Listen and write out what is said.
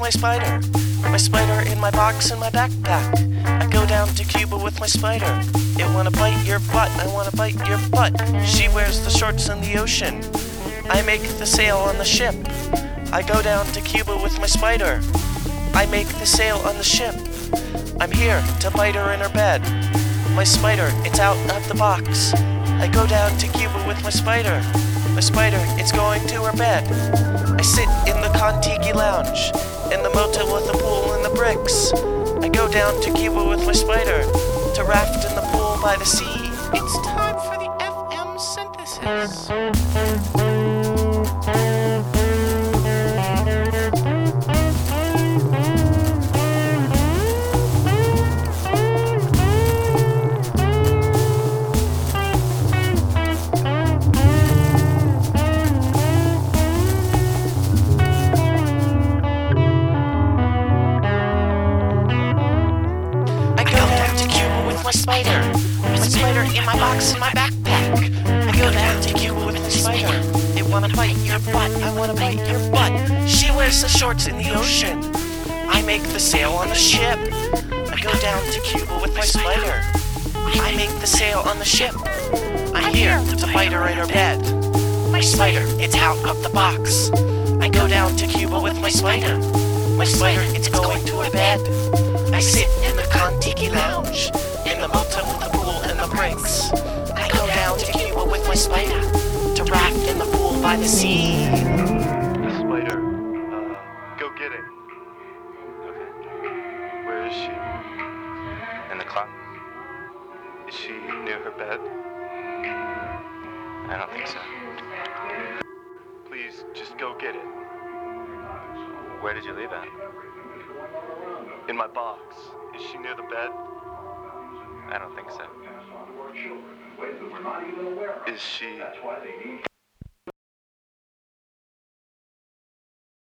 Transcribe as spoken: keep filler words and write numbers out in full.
my spider. My spider in my box in my backpack. I go down to Cuba with my spider. It wanna bite your butt, I wanna bite your butt. She wears the shorts in the ocean. I make the sail on the ship. I go down to Cuba with my spider. I make the sail on the ship. I'm here to bite her in her bed. My spider, it's out of the box. I go down to Cuba with my spider. My spider, it's going to her bed. I sit in the Contiki lounge, in the motel with the pool and the bricks. I go down to Cuba with my spider, to raft in the pool by the sea. It's time for the F M synthesis. My spider, my spider in my box in my backpack. I go down to Cuba with my spider. It wanna bite your butt, I wanna bite your butt. She wears the shorts in the ocean. I make the sail on the ship. I go down to Cuba with my spider. I make the sail on the ship. I'm here to bite her in her bed. My spider, it's out of the box. I go down to Cuba with my spider. My spider, it's going to her bed. I sit in the Contiki lounge, in the motel with the pool and the bricks. I go down to Cuba with my spider, to raft in the pool by the sea. The spider, uh, go get it. Okay. Where is she? In the closet? Is she near her bed? I don't think so. Please, just go get it. Where did you leave it? In my box. Is she near the bed? I don't think so. Is she...